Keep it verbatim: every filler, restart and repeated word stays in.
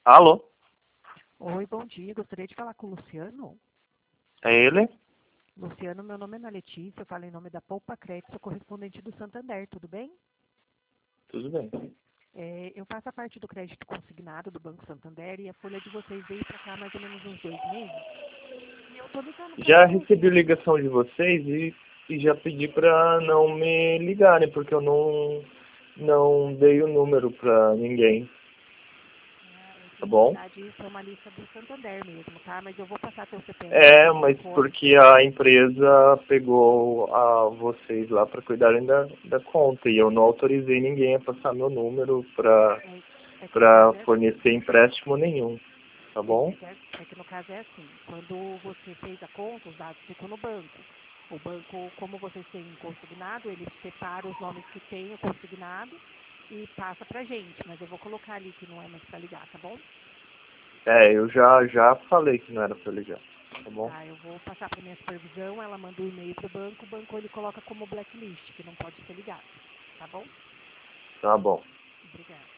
Alô? Oi, bom dia. Gostaria de falar com o Luciano. É ele? Luciano, meu nome é Ana Letícia, eu falo em nome da Poupa Crédito, sou correspondente do Santander, tudo bem? Tudo bem. É, eu faço a parte do crédito consignado do Banco Santander e a folha de vocês veio para cá há mais ou menos uns dois meses. E eu tô ligando para Já saber recebi se... ligação de vocês e, e já pedi pra não me ligarem, porque eu não, não dei o número pra ninguém, Ah, é que tá na bom? verdade isso é uma lista do Santander mesmo, tá? Mas eu vou passar teu C P F, É, teu mas telefone. porque a empresa pegou a vocês lá pra cuidarem da, da conta e eu não autorizei ninguém a passar meu número pra, É, é que no pra caso é assim. fornecer empréstimo nenhum, tá É, bom? é que, é é que no caso é assim, quando você fez a conta, os dados ficam no banco. O banco, como vocês têm consignado, ele separa os nomes que tem o consignado e passa pra gente, mas eu vou colocar ali que não é mais pra ligar, tá bom? É, eu já, já falei que não era pra ligar, tá bom? Tá, eu vou passar pra minha supervisão, ela manda um e-mail pro banco, o banco ele coloca como blacklist, que não pode ser ligado, tá bom? Tá bom. Obrigada.